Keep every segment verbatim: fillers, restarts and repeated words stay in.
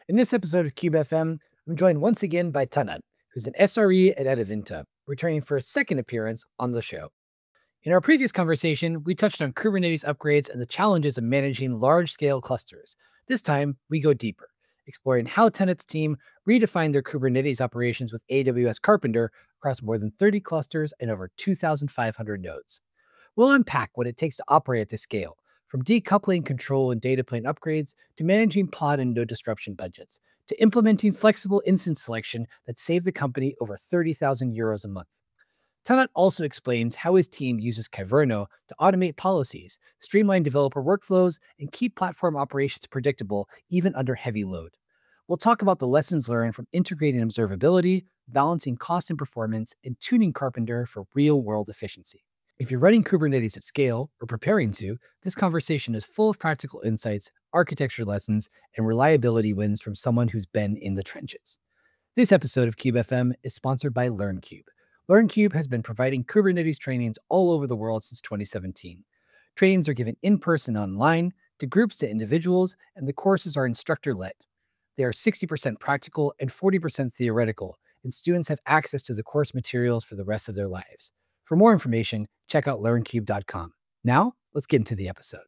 In this episode of Cube F M, I'm joined once again by Tanat, who's an S R E at Adevinta, returning for a second appearance on the show. In our previous conversation, we touched on Kubernetes upgrades and the challenges of managing large scale clusters. This time, we go deeper, exploring how Tenet's team redefined their Kubernetes operations with A W S Carpenter across more than thirty clusters and over two thousand five hundred nodes. We'll unpack what it takes to operate at this scale, from decoupling control and data plane upgrades to managing pod and node disruption budgets, to implementing flexible instance selection that saved the company over thirty thousand euros a month. Tanat also explains how his team uses Kyverno to automate policies, streamline developer workflows, and keep platform operations predictable even under heavy load. We'll talk about the lessons learned from integrating observability, balancing cost and performance, and tuning Carpenter for real world efficiency. If you're running Kubernetes at scale or preparing to, this conversation is full of practical insights, architecture lessons, and reliability wins from someone who's been in the trenches. This episode of Cube F M is sponsored by LearnCube. LearnCube has been providing Kubernetes trainings all over the world since twenty seventeen. Trainings are given in person, online, to groups, to individuals, and the courses are instructor led. They are sixty percent practical and forty percent theoretical, and students have access to the course materials for the rest of their lives. For more information, check out learn cube dot com. Now, let's get into the episode.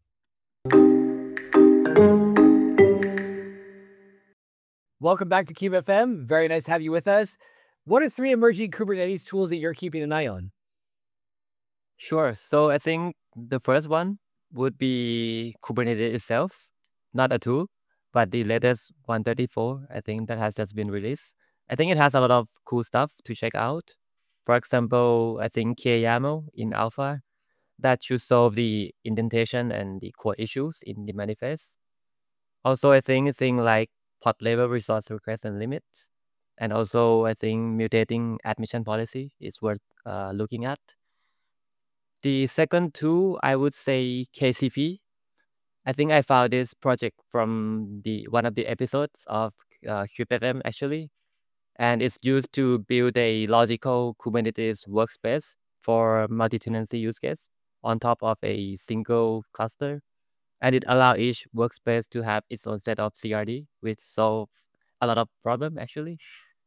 Welcome back to Cube F M. Very nice to have you with us. What are three emerging Kubernetes tools that you're keeping an eye on? Sure. So I think the first one would be Kubernetes itself, not a tool, but the latest one thirty-four, I think that has just been released. I think it has a lot of cool stuff to check out. For example, I think KYAML in alpha that should solve the indentation and the core issues in the manifest. Also, I think thing like pod level resource request and limits. And also, I think mutating admission policy is worth uh, looking at. The second two, I would say K C P. I think I found this project from the one of the episodes of uh, Cube F M actually, and it's used to build a logical Kubernetes workspace for multi-tenancy use case on top of a single cluster, and it allows each workspace to have its own set of C R D, which solve a lot of problem actually.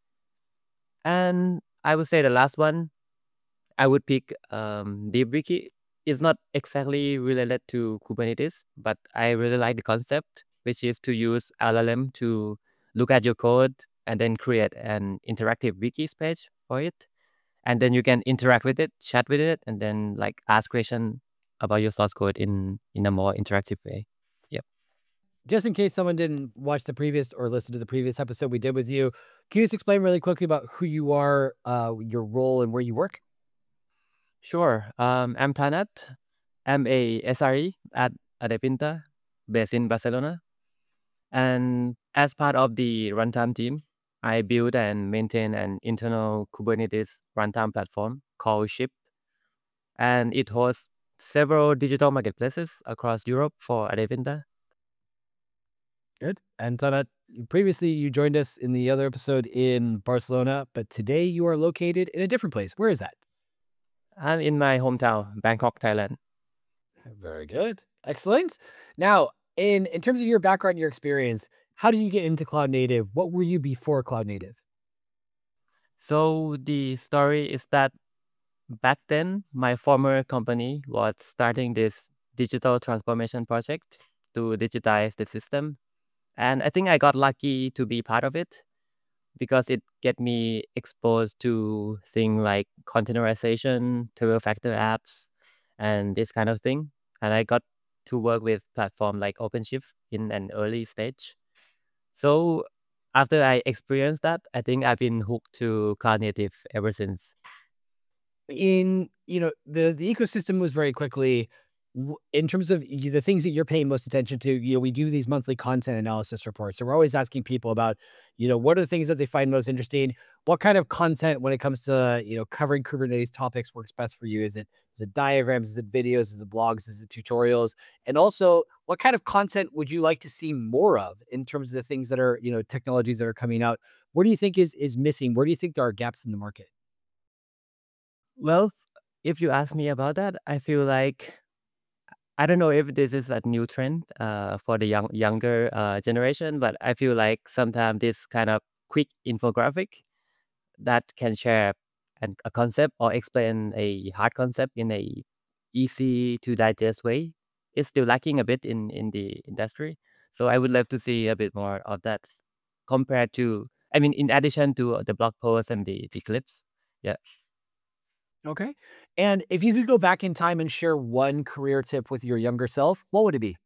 And I would say the last one, I would pick um, DeepWiki. It's not exactly related to Kubernetes, but I really like the concept, which is to use L L M to look at your code and then create an interactive wiki page for it. And then you can interact with it, chat with it, and then like ask questions about your source code in, in a more interactive way. Yep. Just in case someone didn't watch the previous or listen to the previous episode we did with you, can you just explain really quickly about who you are, uh, your role, and where you work? Sure. Um, I'm Tanat. I'm a S R E at Adevinta, based in Barcelona. And as part of the runtime team, I build and maintain an internal Kubernetes runtime platform called Ship, and it hosts several digital marketplaces across Europe for Adevinta. Good. And Tanat, previously you joined us in the other episode in Barcelona, but today you are located in a different place. Where is that? I'm in my hometown, Bangkok, Thailand. Very good. Excellent. Now, in in terms of your background, your experience, how did you get into cloud native? What were you before cloud native? So the story is that back then, my former company was starting this digital transformation project to digitize the system. And I think I got lucky to be part of it because it get me exposed to things like containerization, tuple factor apps, and this kind of thing. And I got to work with platform like OpenShift in an early stage. So after I experienced that, I think I've been hooked to cloud native ever since. In you know the the ecosystem was very quickly w- in terms of y- the things that you're paying most attention to. You know, we do these monthly content analysis reports, so we're always asking people about, you know, what are the things that they find most interesting. What kind of content, when it comes to, you know, covering Kubernetes topics, works best for you? Is it is it diagrams? Is it videos? Is it blogs? Is it tutorials? And also, what kind of content would you like to see more of in terms of the things that are, you know, technologies that are coming out? What do you think is is missing? Where do you think there are gaps in the market? Well, if you ask me about that, I feel like I don't know if this is a new trend uh, for the young younger uh, generation, but I feel like sometimes this kind of quick infographic that can share an, a concept or explain a hard concept in a easy to digest way is still lacking a bit in in the industry. So I would love to see a bit more of that compared to, I mean, in addition to the blog posts and the the clips. Yeah. Okay. And if you could go back in time and share one career tip with your younger self, what would it be?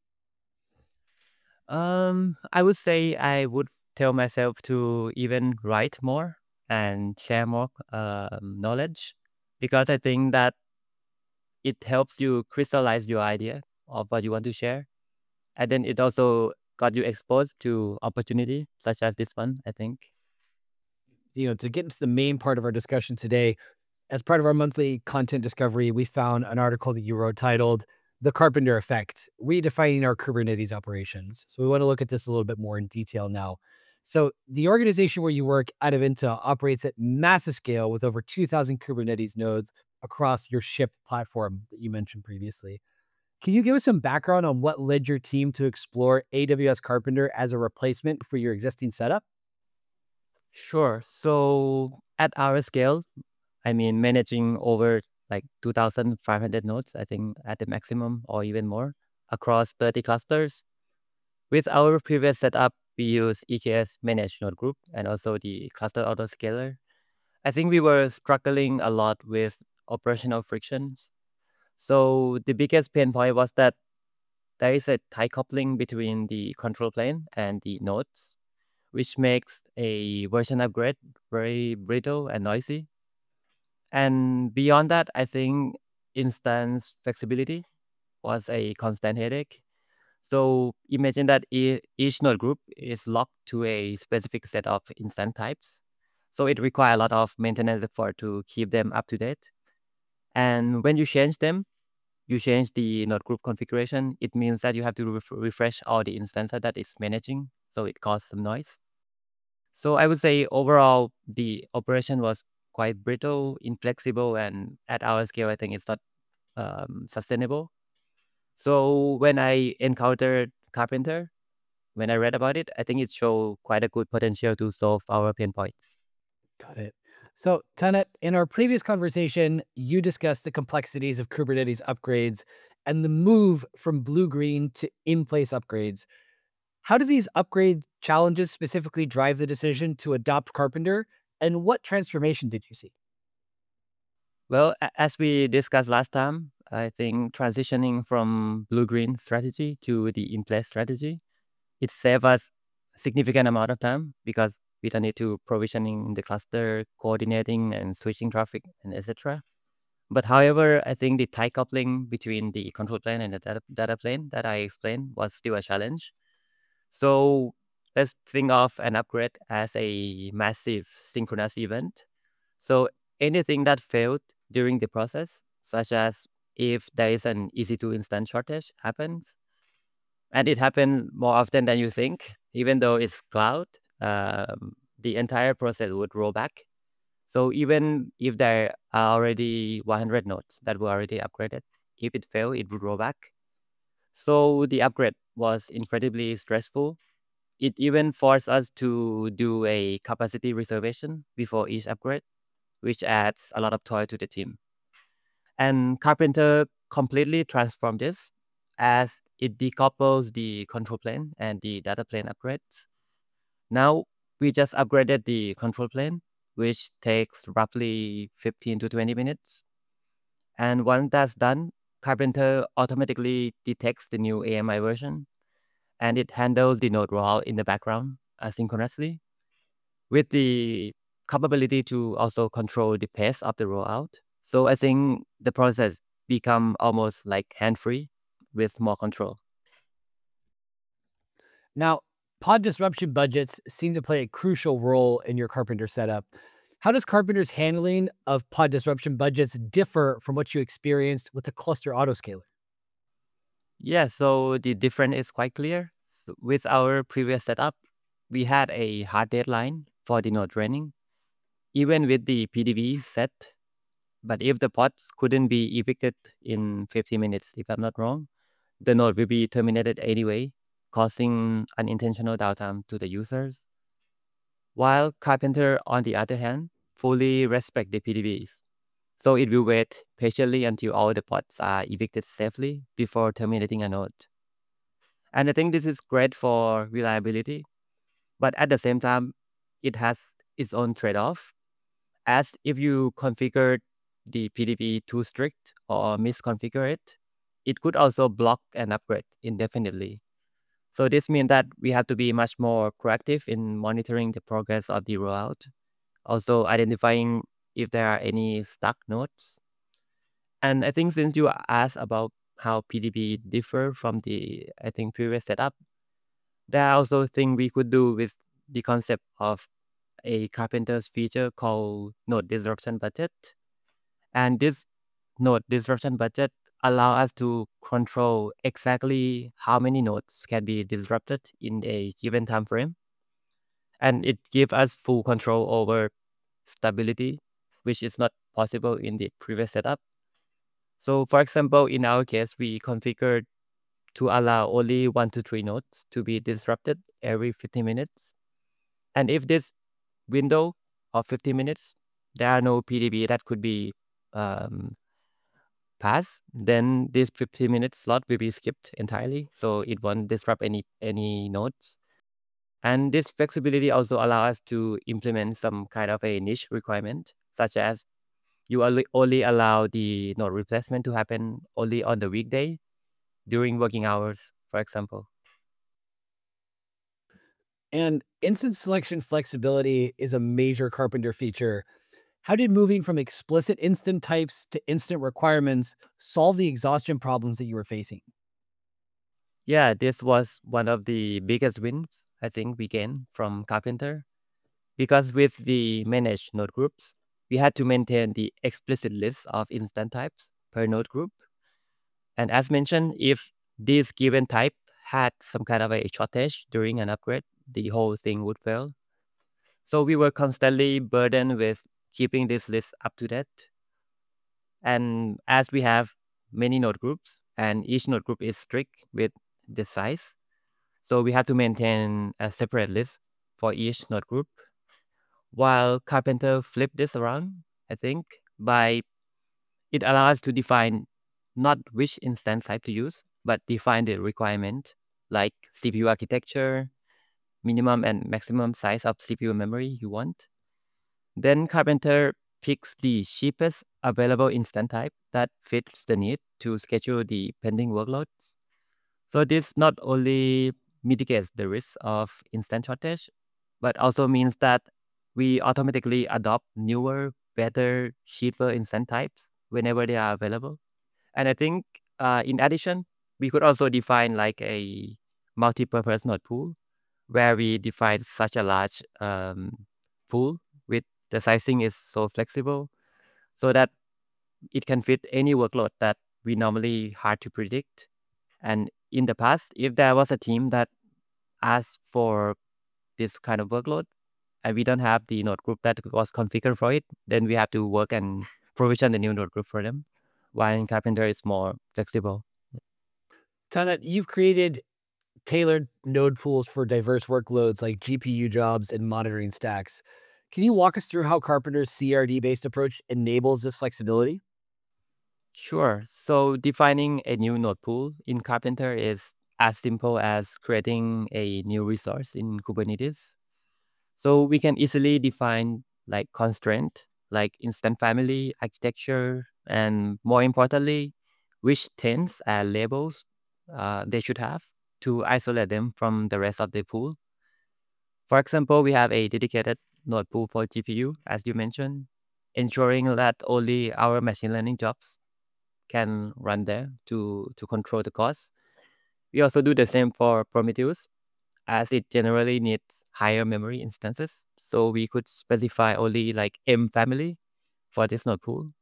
Um, I would say I would tell myself to even write more and share more um, knowledge, because I think that it helps you crystallize your idea of what you want to share. And then it also got you exposed to opportunity such as this one, I think. You know, to get into the main part of our discussion today, as part of our monthly content discovery, we found an article that you wrote titled The Carpenter Effect, Redefining Our Kubernetes Operations. So we want to look at this a little bit more in detail now. So the organization where you work, Adevinta, operates at massive scale with over two thousand Kubernetes nodes across your ship platform that you mentioned previously. Can you give us some background on what led your team to explore A W S Carpenter as a replacement for your existing setup? Sure. So at our scale, I mean, managing over like two thousand five hundred nodes, I think at the maximum or even more across thirty clusters. With our previous setup, we use E K S managed node group and also the cluster autoscaler. I think we were struggling a lot with operational frictions. So the biggest pain point was that there is a tight coupling between the control plane and the nodes, which makes a version upgrade very brittle and noisy. And beyond that, I think instance flexibility was a constant headache. So imagine that e- each node group is locked to a specific set of instance types. So it requires a lot of maintenance effort to keep them up to date. And when you change them, you change the node group configuration. It means that you have to ref- refresh all the instances that it's managing. So it causes some noise. So I would say overall, the operation was quite brittle, inflexible, and at our scale, I think it's not um, sustainable. So when I encountered Carpenter, when I read about it, I think it showed quite a good potential to solve our pain points. Got it. So, Tanet, in our previous conversation, you discussed the complexities of Kubernetes upgrades and the move from blue green to in place upgrades. How do these upgrade challenges specifically drive the decision to adopt Carpenter? And what transformation did you see? Well, a- as we discussed last time, I think transitioning from blue-green strategy to the in-place strategy, it saves us a significant amount of time because we don't need to provisioning the cluster, coordinating and switching traffic, and et cetera. But however, I think the tight coupling between the control plane and the data, data plane that I explained was still a challenge. So let's think of an upgrade as a massive synchronous event. So anything that failed during the process, such as if there is an E C two instance shortage happens, and it happened more often than you think, even though it's cloud, um, the entire process would roll back. So even if there are already one hundred nodes that were already upgraded, if it failed, it would roll back. So the upgrade was incredibly stressful. It even forced us to do a capacity reservation before each upgrade, which adds a lot of toil to the team. And Carpenter completely transformed this as it decouples the control plane and the data plane upgrades. Now we just upgraded the control plane, which takes roughly fifteen to twenty minutes. And once that's done, Carpenter automatically detects the new A M I version and it handles the node rollout in the background asynchronously with the capability to also control the pace of the rollout. So I think the process become almost like hand-free with more control. Now, pod disruption budgets seem to play a crucial role in your Carpenter setup. How does Carpenter's handling of pod disruption budgets differ from what you experienced with the cluster autoscaler? Yeah, so the difference is quite clear. So with our previous setup, we had a hard deadline for the node training, even with the P D B set. But if the pods couldn't be evicted in fifty minutes, if I'm not wrong, the node will be terminated anyway, causing unintentional downtime to the users. While Carpenter, on the other hand, fully respect the P D Bs. So it will wait patiently until all the pods are evicted safely before terminating a node. And I think this is great for reliability, but at the same time, it has its own trade-off. As if you configure the P D B too strict or misconfigure it, it could also block an upgrade indefinitely. So this means that we have to be much more proactive in monitoring the progress of the rollout, also identifying if there are any stuck nodes. And I think since you asked about how P D B differ from the, I think, previous setup, there are also things we could do with the concept of a Carpenter's feature called node disruption budget. And this node disruption budget allow us to control exactly how many nodes can be disrupted in a given time frame. And it gives us full control over stability, which is not possible in the previous setup. So for example, in our case, we configured to allow only one to three nodes to be disrupted every fifty minutes. And if this window of fifty minutes, there are no P D B that could be um, passed, then this fifty minute slot will be skipped entirely. So it won't disrupt any any nodes. And this flexibility also allows us to implement some kind of a niche requirement, such as you only, only allow the node replacement to happen only on the weekday during working hours, for example. And instance selection flexibility is a major Carpenter feature. How did moving from explicit instant types to instant requirements solve the exhaustion problems that you were facing? Yeah, this was one of the biggest wins I think we gained from Carpenter, because with the managed node groups, we had to maintain the explicit list of instant types per node group. And as mentioned, if this given type had some kind of a shortage during an upgrade, the whole thing would fail. So we were constantly burdened with keeping this list up to date. And as we have many node groups, and each node group is strict with the size, so we have to maintain a separate list for each node group. While Carpenter flipped this around, I think, by it allows us to define not which instance type to use, but define the requirement like C P U architecture, minimum and maximum size of C P U memory you want. Then Carpenter picks the cheapest available instant type that fits the need to schedule the pending workloads. So this not only mitigates the risk of instant shortage, but also means that we automatically adopt newer, better, cheaper instant types whenever they are available. And I think uh, in addition, we could also define like a multi-purpose node pool where we define such a large um, pool with the sizing is so flexible so that it can fit any workload that we normally hard to predict. And in the past, if there was a team that asked for this kind of workload and we don't have the node group that was configured for it, then we have to work and provision the new node group for them. While in Carpenter, it's more flexible. Tanat, you've created tailored node pools for diverse workloads like G P U jobs and monitoring stacks. Can you walk us through how Carpenter's C R D-based approach enables this flexibility? Sure. So defining a new node pool in Carpenter is as simple as creating a new resource in Kubernetes. So we can easily define like constraint, like instant family, architecture, and more importantly, which things and labels uh, they should have to isolate them from the rest of the pool. For example, we have a dedicated node pool for G P U, as you mentioned, ensuring that only our machine learning jobs can run there to, to control the cost. We also do the same for Prometheus, as it generally needs higher memory instances. So we could specify only like M family for this node pool.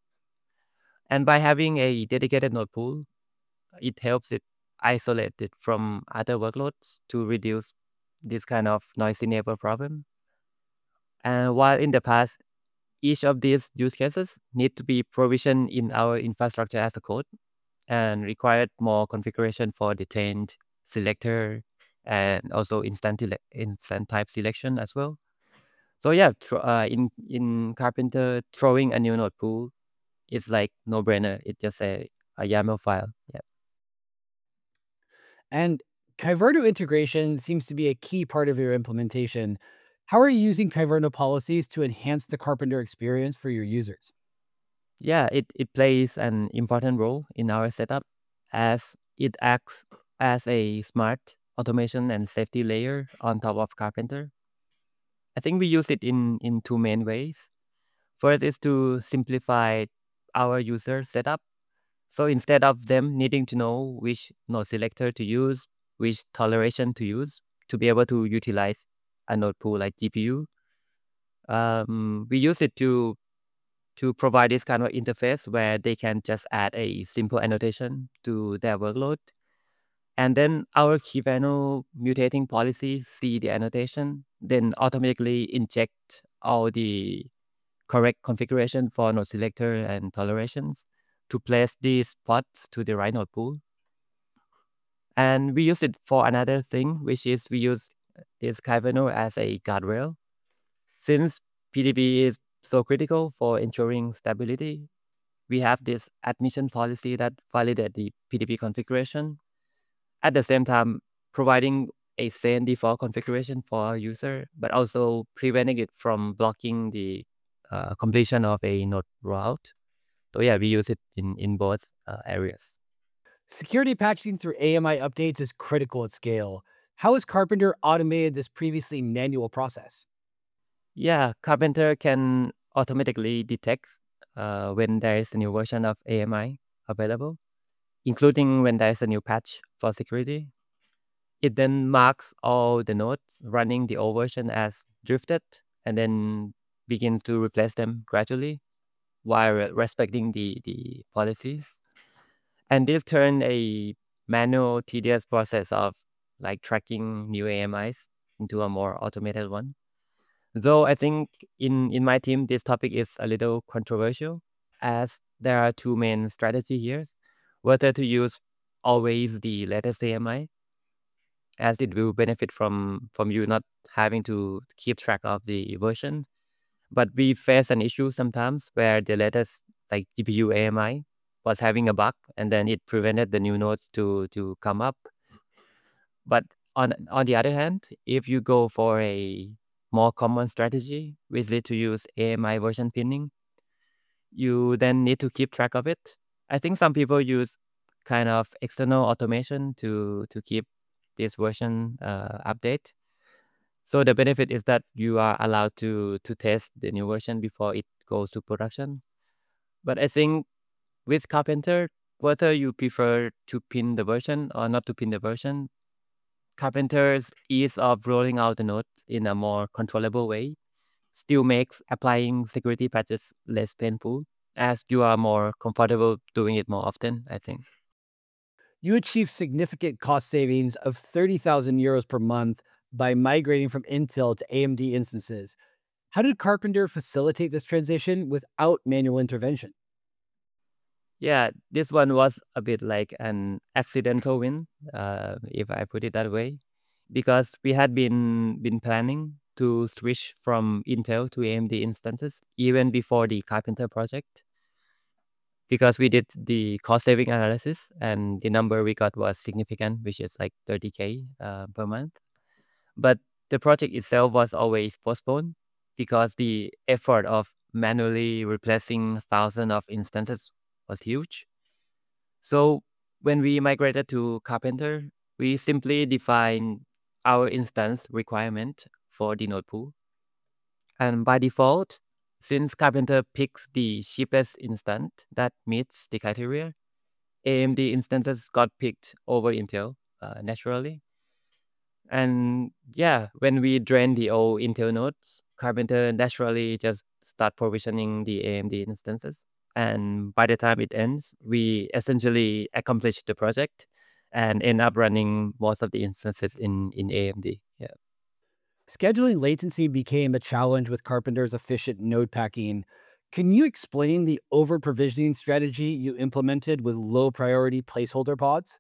And by having a dedicated node pool, it helps it isolate it from other workloads to reduce this kind of noisy neighbor problem. And while in the past, each of these use cases need to be provisioned in our infrastructure as a code, and required more configuration for detained selector and also instant ele- instant type selection as well. So yeah, tr- uh, in in Carpenter, throwing a new node pool is like no brainer. It's just a, a YAML file. Yeah. And Kyverno integration seems to be a key part of your implementation. How are you using Kyverno policies to enhance the Carpenter experience for your users? Yeah, it, it plays an important role in our setup as it acts as a smart automation and safety layer on top of Carpenter. I think we use it in, in two main ways. First is to simplify our user setup. So instead of them needing to know which node selector to use, which toleration to use to be able to utilize a node pool like G P U, um, we use it to to provide this kind of interface where they can just add a simple annotation to their workload. And then our Kivano mutating policy see the annotation, then automatically inject all the correct configuration for node selector and tolerations to place these pods to the right node pool. And we use it for another thing, which is we use this Kivano as a guardrail. Since P D B is so critical for ensuring stability, we have this admission policy that validate the P D B configuration. At the same time, providing a sane default configuration for our user, but also preventing it from blocking the uh, completion of a node route. So yeah, we use it in, in both uh, areas. Security patching through A M I updates is critical at scale. How has Carpenter automated this previously manual process? Yeah, Carpenter can automatically detect uh, when there is a new version of A M I available, including when there is a new patch for security. It then marks all the nodes running the old version as drifted and then begin to replace them gradually while re- respecting the, the policies. And this turned a manual, tedious process of like tracking new A M Is into a more automated one. Though I think in, in my team, this topic is a little controversial as there are two main strategies here. Whether to use always the latest A M I as it will benefit from from you not having to keep track of the version. But we face an issue sometimes where the latest like G P U A M I was having a bug and then it prevented the new nodes to to come up. But on on the other hand, if you go for a more common strategy, which is to use A M I version pinning, you then need to keep track of it. I think some people use kind of external automation to to keep this version uh, update. So the benefit is that you are allowed to to test the new version before it goes to production. But I think with Carpenter, whether you prefer to pin the version or not to pin the version, Carpenter's ease of rolling out the node in a more controllable way still makes applying security patches less painful as you are more comfortable doing it more often, I think. You achieved significant cost savings of thirty thousand euros per month by migrating from Intel to A M D instances. How did Carpenter facilitate this transition without manual intervention? Yeah, this one was a bit like an accidental win, uh, if I put it that way, because we had been been planning to switch from Intel to A M D instances even before the Carpenter project, because we did the cost saving analysis and the number we got was significant, which is like thirty k uh, per month. But the project itself was always postponed because the effort of manually replacing thousands of instances was huge. So when we migrated to Carpenter, we simply define our instance requirement for the node pool. And by default, since Carpenter picks the cheapest instance that meets the criteria, A M D instances got picked over Intel uh, naturally. And yeah, when we drain the old Intel nodes, Carpenter naturally just start provisioning the A M D instances. And by the time it ends, we essentially accomplish the project and end up running most of the instances in, in A M D. Yeah. Scheduling latency became a challenge with Carpenter's efficient node packing. Can you explain the over-provisioning strategy you implemented with low-priority placeholder pods?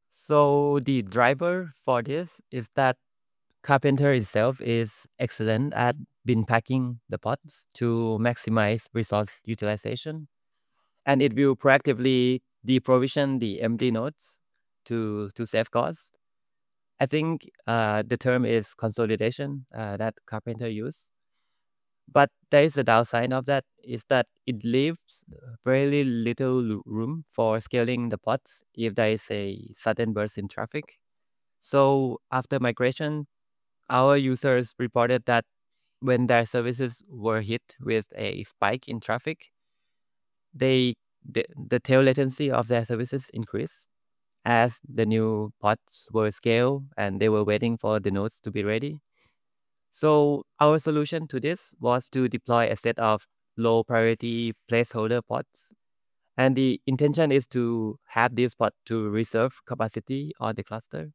So the driver for this is that Carpenter itself is excellent at bin packing the pods to maximize resource utilization, and it will proactively deprovision the empty nodes to to save costs. I think uh, the term is consolidation uh, that Carpenter used. But there is a downside of that is that it leaves very little l- room for scaling the pods if there is a sudden burst in traffic. So after migration, our users reported that when their services were hit with a spike in traffic, they the, the tail latency of their services increased as the new pods were scaled and they were waiting for the nodes to be ready. So our solution to this was to deploy a set of low priority placeholder pods. And the intention is to have this pod to reserve capacity on the cluster.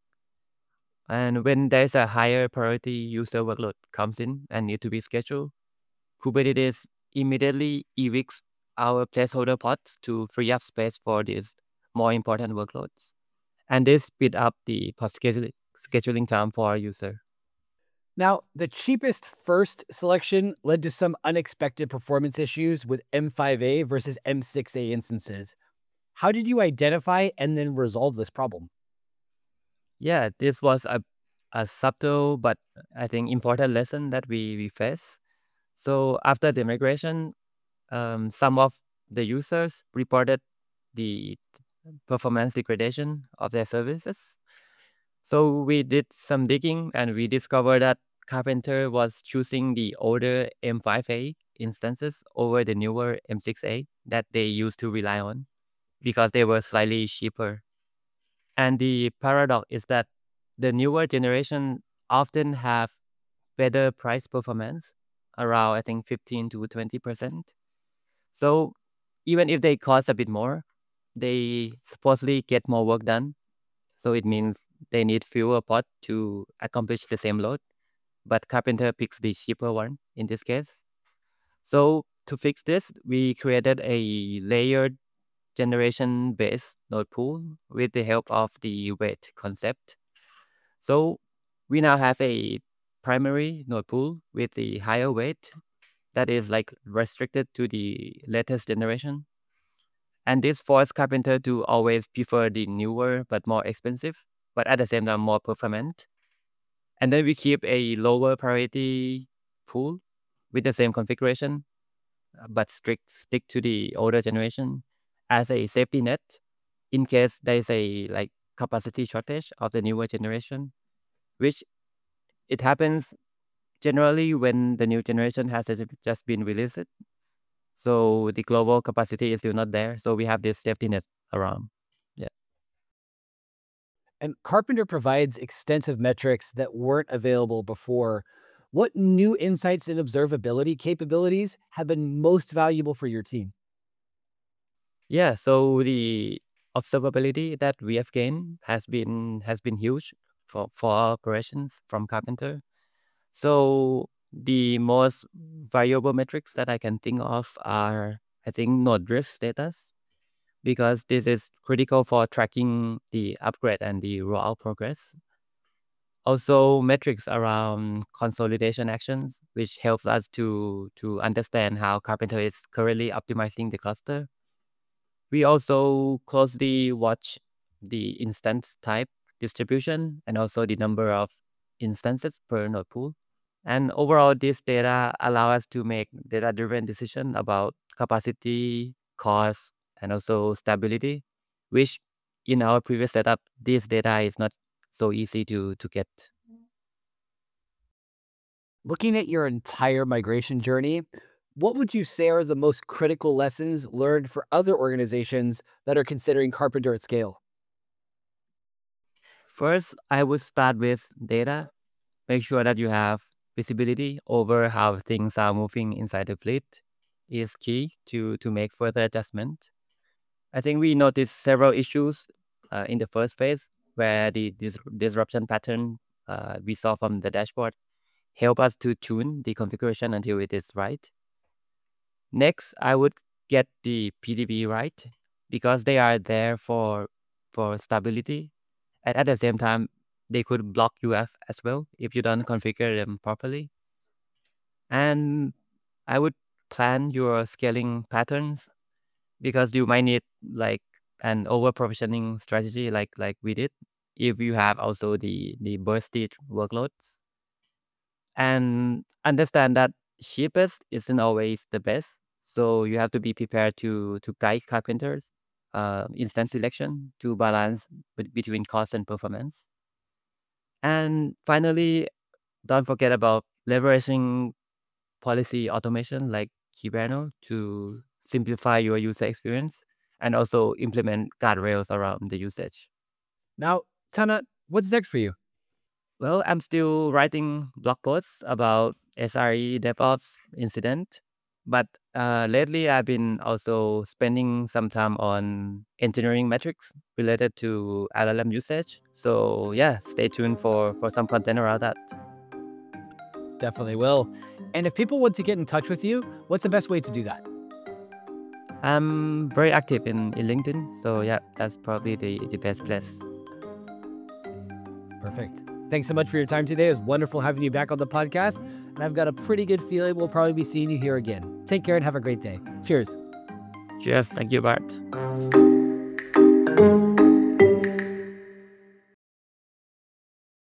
And when there's a higher priority user workload comes in and need to be scheduled, Kubernetes immediately evicts our placeholder pods to free up space for these more important workloads. And this speed up the pod scheduling, scheduling time for our user. Now, the cheapest first selection led to some unexpected performance issues with M five A versus M six A instances. How did you identify and then resolve this problem? Yeah, this was a, a subtle but I think important lesson that we, we face. So after the migration, um, some of the users reported the performance degradation of their services. So we did some digging and we discovered that Carpenter was choosing the older M five A instances over the newer M six A that they used to rely on because they were slightly cheaper. And the paradox is that the newer generation often have better price performance, around I think fifteen to twenty percent. So even if they cost a bit more, they supposedly get more work done. So it means they need fewer pods to accomplish the same load. But Carpenter picks the cheaper one in this case. So to fix this, we created a layered generation based node pool with the help of the weight concept. So we now have a primary node pool with the higher weight that is like restricted to the latest generation. And this forced Carpenter to always prefer the newer but more expensive, but at the same time more performant. And then we keep a lower priority pool with the same configuration, uh, but strict stick to the older generation as a safety net in case there is a like capacity shortage of the newer generation, which it happens generally when the new generation has just just been released. So the global capacity is still not there. So we have this safety net around. Yeah. And Carpenter provides extensive metrics that weren't available before. What new insights and observability capabilities have been most valuable for your team? Yeah. So the observability that we have gained has been has been huge for, for our operations from Carpenter. So the most valuable metrics that I can think of are I think node drift status because this is critical for tracking the upgrade and the rollout progress. Also, metrics around consolidation actions, which helps us to to understand how Carpenter is currently optimizing the cluster. We also closely watch the instance type distribution and also the number of instances per node pool. And overall, this data allow us to make data-driven decision about capacity, cost, and also stability, which in our previous setup, this data is not so easy to to get. Looking at your entire migration journey, what would you say are the most critical lessons learned for other organizations that are considering Carpenter at scale? First, I would start with data. Make sure that you have visibility over how things are moving inside the fleet is key to to make further adjustment. I think we noticed several issues uh, in the first phase where the dis- disruption pattern uh, we saw from the dashboard help us to tune the configuration until it is right. Next, I would get the P D B right because they are there for for stability. And at the same time, they could block U F as well if you don't configure them properly. And I would plan your scaling patterns because you might need like an over provisioning strategy like like we did if you have also the the bursty workloads. And understand that cheapest isn't always the best. So you have to be prepared to to guide carpenters uh, instance selection to balance bet- between cost and performance. And finally, don't forget about leveraging policy automation like Kibano to simplify your user experience and also implement guardrails around the usage. Now, Tanat, what's next for you? Well, I'm still writing blog posts about S R E DevOps incident, but uh, lately I've been also spending some time on engineering metrics related to L L M usage. So yeah, stay tuned for for some content around that. Definitely will. And if people want to get in touch with you, what's the best way to do that? I'm very active in, in LinkedIn, so yeah, that's probably the, the best place. Perfect. Thanks so much for your time today. It was wonderful having you back on the podcast. And I've got a pretty good feeling we'll probably be seeing you here again. Take care and have a great day. Cheers. Cheers, thank you, Bart.